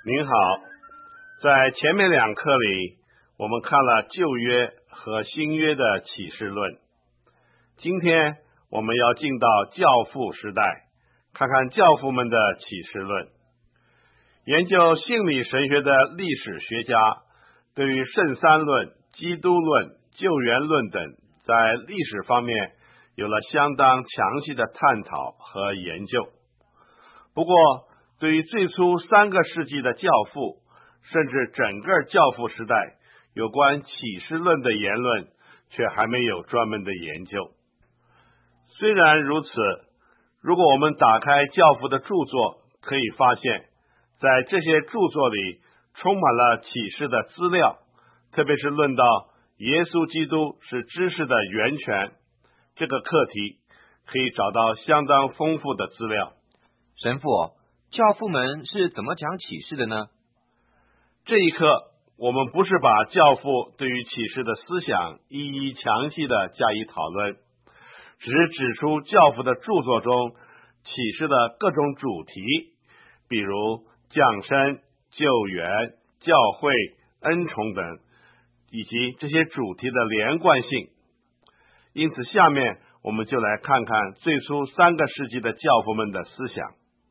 您好，在前面2课里，我们看了旧约和新约的启示论。今天我们要进到教父时代，看看教父们的启示论。研究性理神学的历史学家对于圣三论、基督论、救援论等在历史方面有了相当详细的探讨和研究。不过对于最初3个世纪的教父，甚至整个教父时代有关启示论的言论，却还没有专门的研究。虽然如此，如果我们打开教父的著作，可以发现在这些著作里充满了启示的资料，特别是论到耶稣基督是知识的源泉这个课题，可以找到相当丰富的资料。 神父，教父们是怎么讲启示的呢？ 这一课我们不是把教父对于启示的思想一一详细的加以讨论，只是指出教父的著作中启示的各种主题，比如降生、救援、教会、恩宠等，以及这些主题的连贯性。因此下面我们就来看看最初3个世纪的教父们的思想。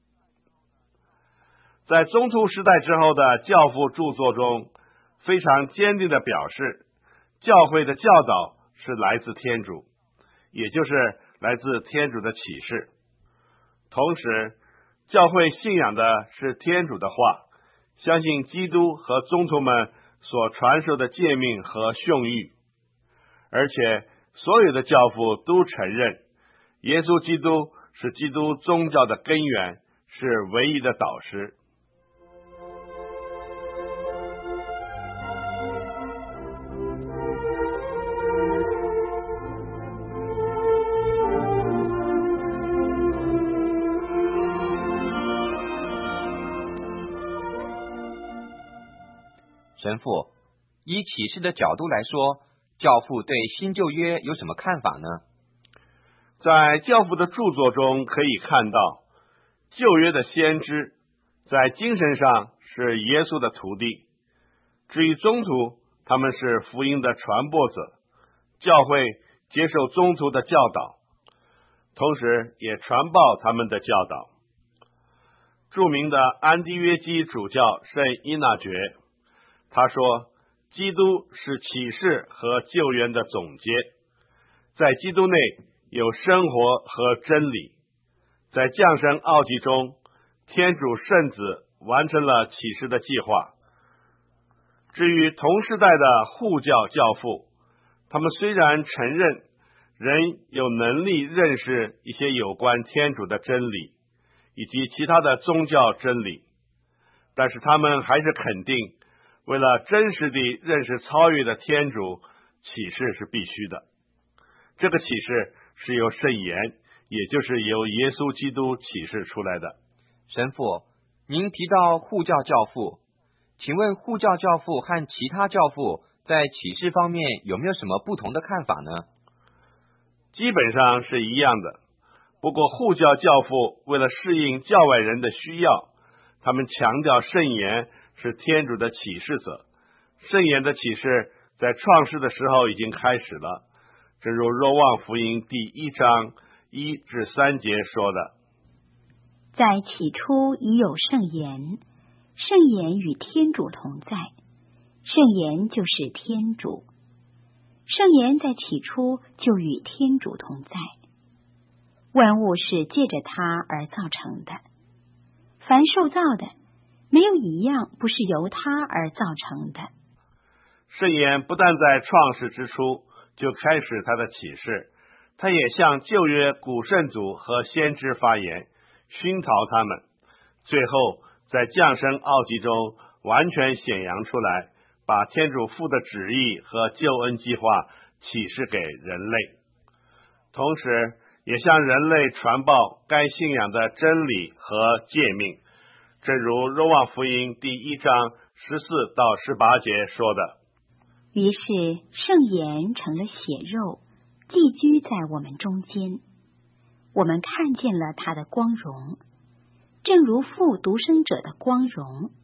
在中途时代之后的教父著作中，非常坚定地表示，教会的教导是来自天主，也就是来自天主的启示。同时，教会信仰的是天主的话，相信基督和宗徒们所传授的诫命和训谕，而且所有的教父都承认，耶稣基督是基督宗教的根源，是唯一的导师。 神父，以启示的角度来说，教父对新旧约有什么看法呢？ 在教父的著作中可以看到，旧约的先知在精神上是耶稣的徒弟，至于宗徒，他们是福音的传播者，教会接受宗徒的教导，同时也传报他们的教导。著名的安提约基主教圣依纳爵他说，基督是启示和救援的总结，在基督内有生活和真理，在降生奥迹中，天主圣子完成了启示的计划。至于同时代的护教教父，他们虽然承认人有能力认识一些有关天主的真理以及其他的宗教真理，但是他们还是肯定为了真实地认识超越的天主，启示是必须的。这个启示是由圣言，也就是由耶稣基督启示出来的。 神父，您提到护教教父，请问护教教父和其他教父在启示方面有没有什么不同的看法呢？ 基本上是一样的，不过护教教父为了适应教外人的需要，他们强调圣言是天主的启示者，圣言的启示在创世的时候已经开始了，正如若望福音第1章1至3节说的， 在起初已有圣言，圣言与天主同在，圣言就是天主，圣言在起初就与天主同在，万物是借着他而造成的，凡受造的没有一样不是由他而造成的。 圣言不但在创世之初就开始他的启示，他也向旧约古圣祖和先知发言，熏陶他们，最后在降生奥迹中完全显扬出来，把天主父的旨意和救恩计划启示给人类，同时也向人类传报该信仰的真理和诫命，正如若望福音第1章14到18节说的， 于是圣言成了血肉，寄居在我们中间，我们看见了他的光荣，正如父独生者的光荣，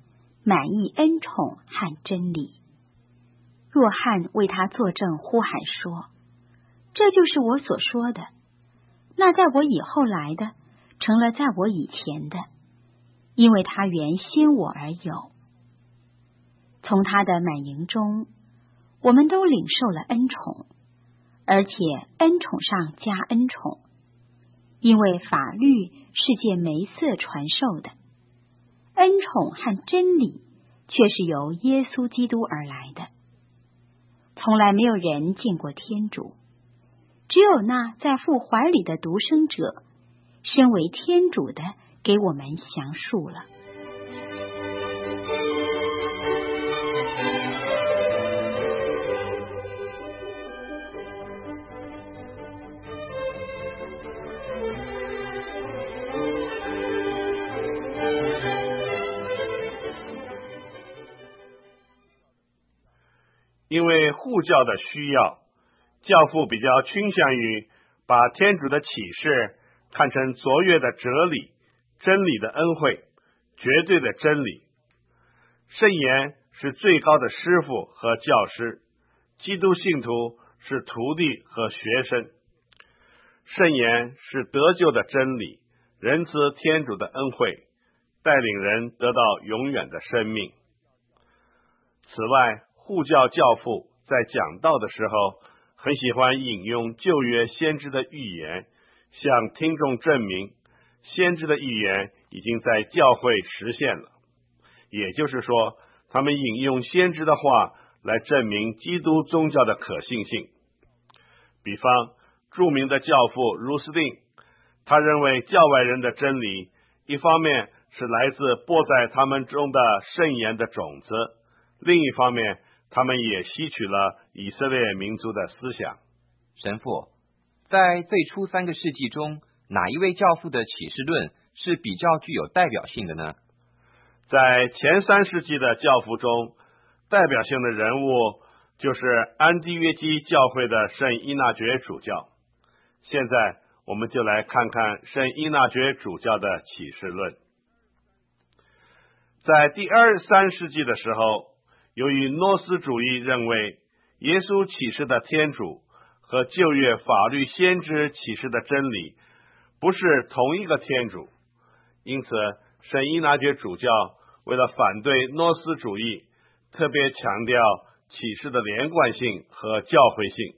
满意恩宠和真理。若翰为他作证，呼喊说：这就是我所说的，那在我以后来的，成了在我以前的，因为他原先我而有。从他的满盈中，我们都领受了恩宠，而且恩宠上加恩宠，因为法律是借梅瑟传授的，恩宠和真理却是由耶稣基督而来的。从来没有人见过天主，只有那在父怀里的独生者，身为天主的，给我们详述了。 因为护教的需要，教父比较倾向于把天主的启示看成卓越的哲理、真理的恩惠、绝对的真理。圣言是最高的师傅和教师，基督信徒是徒弟和学生。圣言是得救的真理，仁慈天主的恩惠，带领人得到永远的生命。此外，护教教父在讲道的时候，很喜欢引用旧约先知的预言，向听众证明先知的预言已经在教会实现了。也就是说，他们引用先知的话来证明基督宗教的可信性。比方，著名的教父卢斯定，他认为教外人的真理，一方面是来自播在他们中的圣言的种子，另一方面他们也吸取了以色列民族的思想。 神父，在最初3个世纪中，哪一位教父的启示论是比较具有代表性的呢？ 在前3世纪的教父中，代表性的人物就是安提约基教会的圣依纳爵主教。现在我们就来看看圣依纳爵主教的启示论。在第2、3世纪的时候，由于诺斯主义认为耶稣启示的天主和旧约法律先知启示的真理不是同一个天主，因此圣依纳爵主教为了反对诺斯主义，特别强调启示的连贯性和教会性。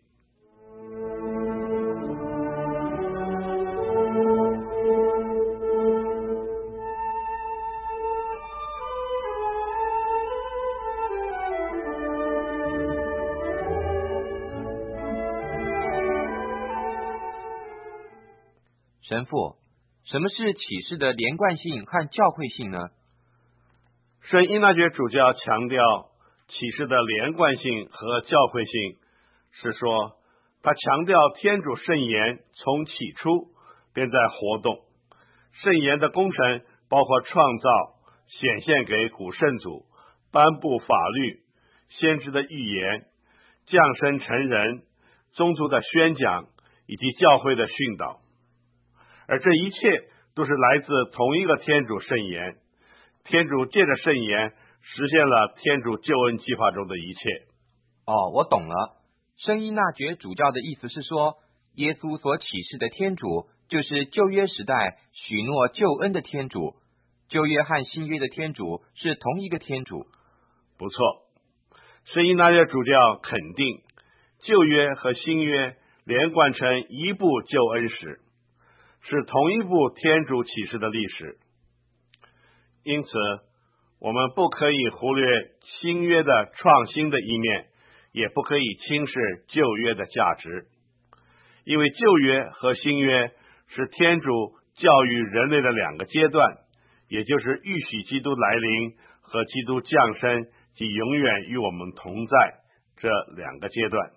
神父，什么是启示的连贯性和教会性呢？ 圣依纳爵主教强调启示的连贯性和教会性，是说他强调天主圣言从起初便在活动，圣言的工程包括创造、显现给古圣祖、颁布法律、先知的预言、降生成人、宗族的宣讲以及教会的训导。而这一切都是来自同一个天主圣言，天主借着圣言实现了天主救恩计划中的一切。 我懂了。圣依纳爵主教的意思是说，耶稣所启示的天主就是旧约时代许诺救恩的天主，旧约和新约的天主是同一个天主。 不错，圣依纳爵主教肯定旧约和新约连贯成一部救恩史，是同一部天主启示的历史。因此我们不可以忽略新约的创新的一面，也不可以轻视旧约的价值，因为旧约和新约是天主教育人类的2个阶段，也就是预许基督来临和基督降生及永远与我们同在这2个阶段。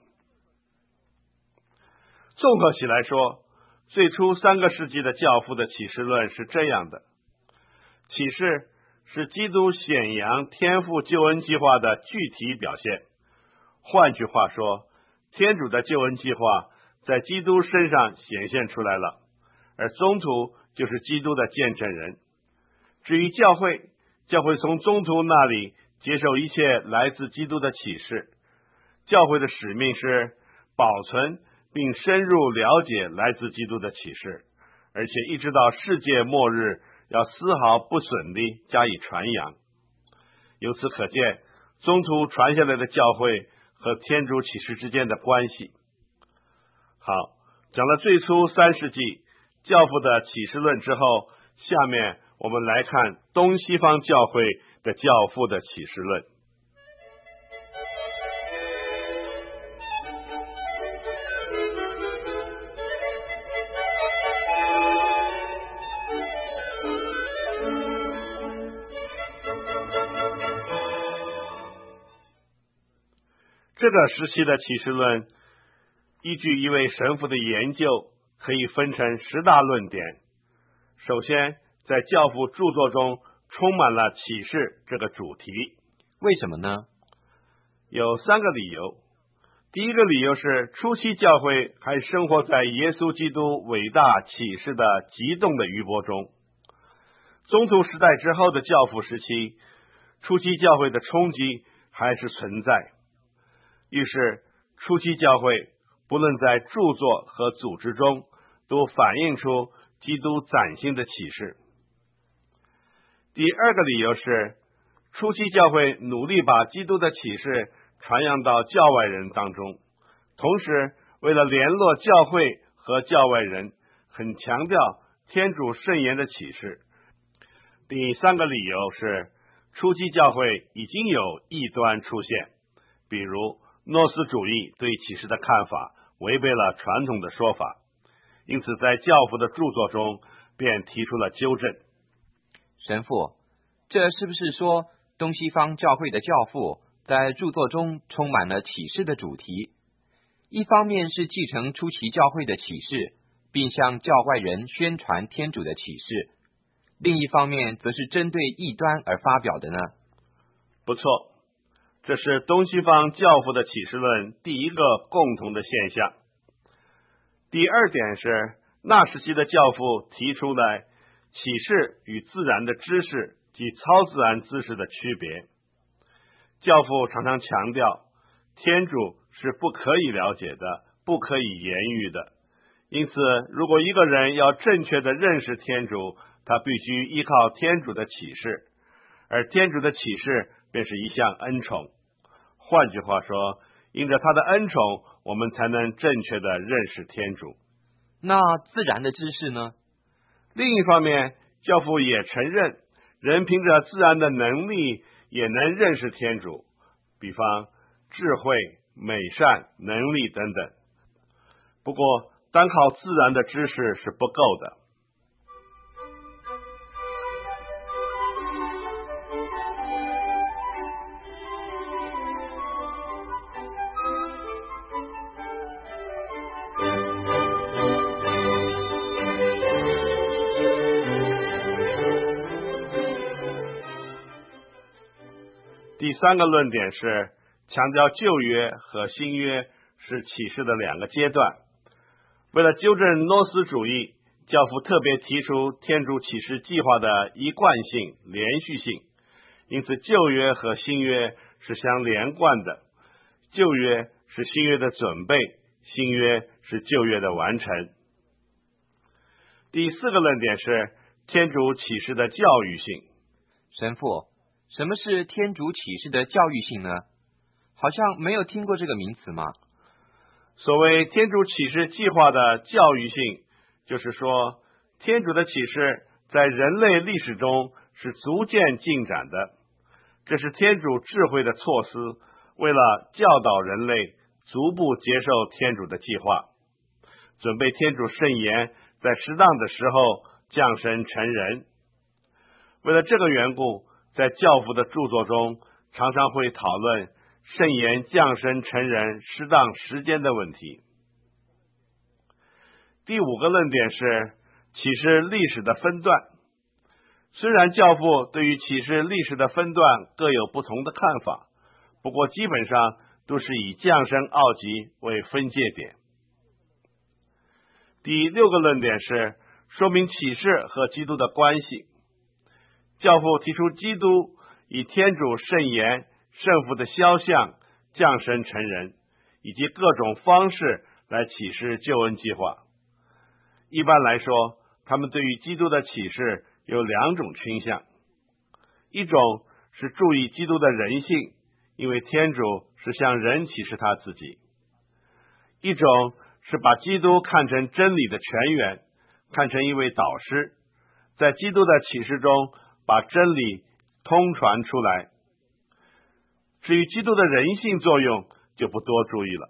综合起来说，最初3个世纪的教父的启示论是这样的：启示是基督显扬天父救恩计划的具体表现。换句话说，天主的救恩计划在基督身上显现出来了，而宗徒就是基督的见证人。至于教会， 教会从宗徒那里接受一切来自基督的启示。教会的使命是保存并深入了解来自基督的启示，而且一直到世界末日要丝毫不损地加以传扬。由此可见，宗徒传下来的教会和天主启示之间的关系。好，讲了最初3世纪教父的启示论之后，下面我们来看东西方教会的教父的启示论。这个时期的启示论依据一位神父的研究，可以分成10大论点。首先，在教父著作中充满了启示这个主题。 为什么呢？ 有3个理由。第一个理由是，初期教会还生活在耶稣基督伟大启示的激动的余波中。宗徒时代之后的教父时期，初期教会的冲击还是存在。于是，初期教会不论在著作和组织中，都反映出基督崭新的启示。第二个理由是，初期教会努力把基督的启示传扬到教外人当中，同时为了联络教会和教外人，很强调天主圣言的启示。第三个理由是，初期教会已经有异端出现，比如诺斯主义对启示的看法违背了传统的说法，因此在教父的著作中便提出了纠正。 神父，这是不是说东西方教会的教父在著作中充满了启示的主题？一方面是继承初期教会的启示，并向教外人宣传天主的启示，另一方面则是针对异端而发表的呢？ 不错，这是东西方教父的启示论第一个共同的现象。第二点是，那时期的教父提出了启示与自然的知识及超自然知识的区别。教父常常强调，天主是不可以了解的，不可以言喻的。因此，如果一个人要正确的认识天主，他必须依靠天主的启示，而天主的启示便是一项恩宠。换句话说，因着他的恩宠，我们才能正确的认识天主。 那自然的知识呢？ 另一方面，教父也承认，人凭着自然的能力也能认识天主，比方智慧、美善、能力等等。不过，单靠自然的知识是不够的。第三个论点是强调旧约和新约是启示的两个阶段。为了纠正诺斯主义，教父特别提出天主启示计划的一贯性、连续性，因此旧约和新约是相连贯的。旧约是新约的准备，新约是旧约的完成。第四个论点是天主启示的教育性。 神父，什么是天主启示的教育性呢？好像没有听过这个名词嘛。 所谓天主启示计划的教育性，就是说天主的启示在人类历史中是逐渐进展的，这是天主智慧的措施，为了教导人类逐步接受天主的计划，准备天主圣言在适当的时候降生成人。为了这个缘故，在教父的著作中常常会讨论圣言降生成人适当时间的问题。第五个论点是启示历史的分段。虽然教父对于启示历史的分段各有不同的看法，不过基本上都是以降生奥吉为分界点。第六个论点是说明启示和基督的关系。 教父提出基督以天主圣言、圣父的肖像降生成人，以及各种方式来启示救恩计划。一般来说，他们对于基督的启示有两种倾向，一种是注意基督的人性，因为天主是向人启示他自己；一种是把基督看成真理的泉源，看成一位导师，在基督的启示中把真理通传出来。至于基督的人性作用，就不多注意了。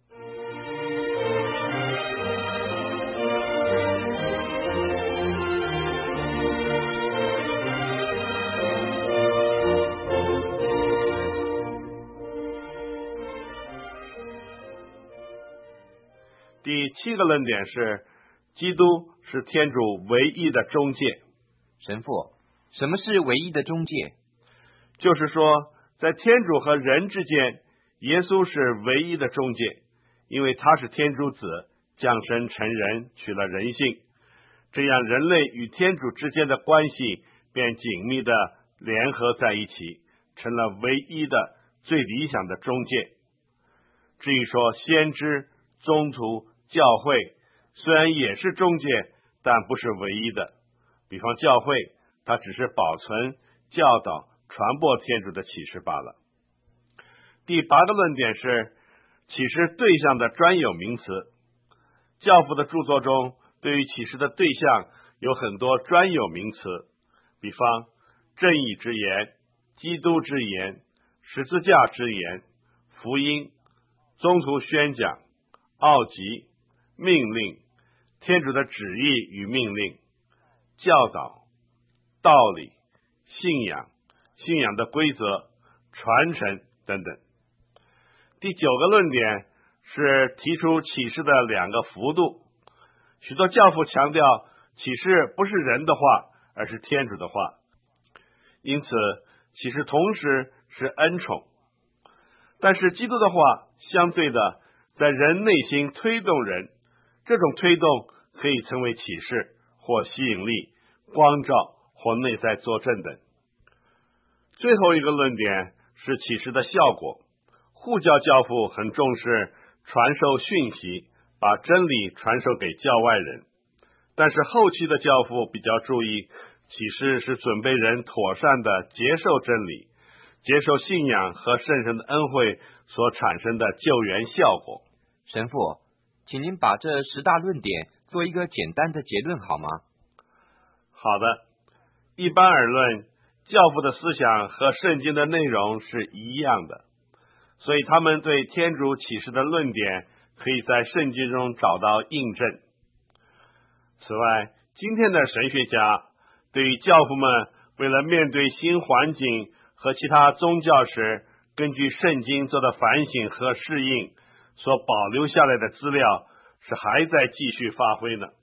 第7个论点是，基督是天主唯一的中介。 神父，什么是唯一的中介？ 就是说，在天主和人之间，耶稣是唯一的中介，因为他是天主子，降生成人，取了人性，这样人类与天主之间的关系便紧密地联合在一起，成了唯一的最理想的中介。至于说先知、宗徒、教会虽然也是中介，但不是唯一的。比方教会，它只是保存、教导、传播天主的启示罢了。第8个论点是启示对象的专有名词。教父的著作中对于启示的对象有很多专有名词，比方正义之言、基督之言、十字架之言、福音、宗徒宣讲、奥籍、命令、天主的旨意与命令、教导、道理、信仰、信仰的规则、传承等等。第9个论点是提出启示的2个幅度。许多教父强调启示不是人的话，而是天主的话，因此启示同时是恩宠。但是基督的话相对的在人内心推动人，这种推动可以称为启示或吸引力、光照或内在作证等。最后一个论点是启示的效果。护教教父很重视传授讯息，把真理传授给教外人，但是后期的教父比较注意启示是准备人妥善的接受真理，接受信仰和圣神的恩惠所产生的救援效果。 神父，请您把这10大论点做一个简单的结论好吗？ 好的。一般而论，教父的思想和圣经的内容是一样的，所以他们对天主启示的论点可以在圣经中找到印证。此外，今天的神学家对于教父们为了面对新环境和其他宗教时，根据圣经做的反省和适应所保留下来的资料是还在继续发挥呢。